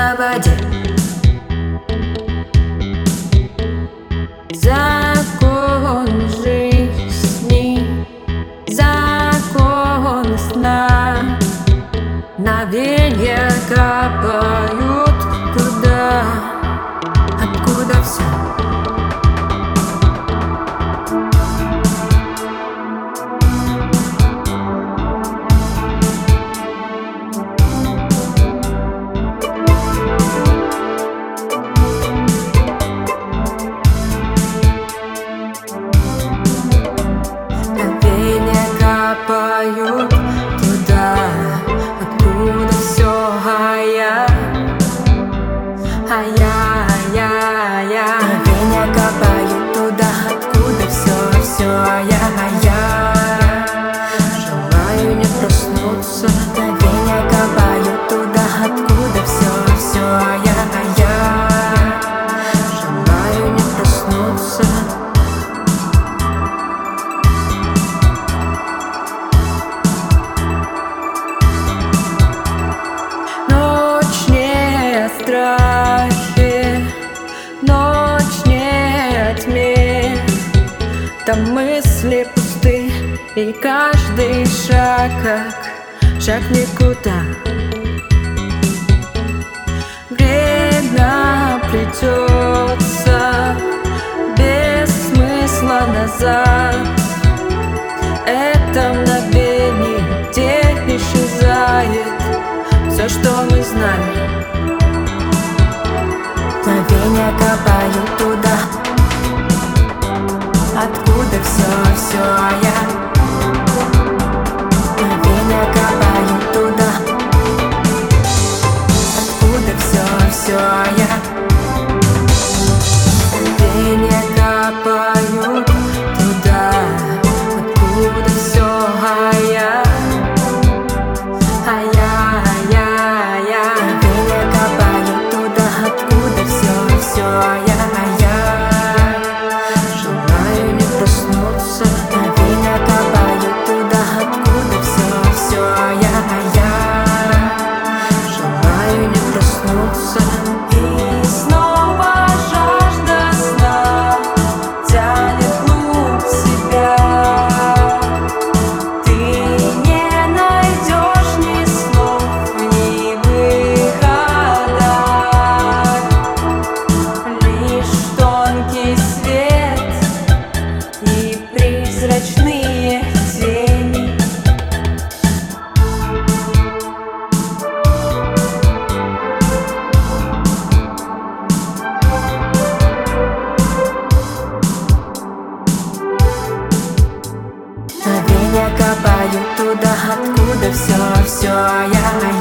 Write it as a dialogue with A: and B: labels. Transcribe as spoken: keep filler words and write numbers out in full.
A: на воде. Закон жизни, закон сна, мгновенья капают туда, откуда все. Капают туда, откуда все, а я, а я, а я, а я. Мгновения капают туда, откуда все, все, а я, а я. Желаю не проснуться. Мгновения капают туда, откуда все, все, а я, а я. Желаю не проснуться. Страхи, ночь не о тьме, там мысли пусты, и каждый шаг как шаг никуда. Время плетется без смысла назад. Это мгновение, где исчезает все, что мы знали. Мгновения капают туда, откуда все, все, а я. Мгновения капают туда, откуда все, все, а я. Мгновения капают туда, откуда все, а я. А я, а я, а я. Мгновения капают туда, откуда все, все, а я, а я. Желаю не проснуться. Мгновения капают туда, откуда все, все, а я, а я. Желаю не проснуться. И снова жажда сна тянет глубь себя. Ты не найдешь ни слов, ни выхода, лишь тонкий свет и призрачные тени. Мгновения капают туда, откуда все, все, а я, а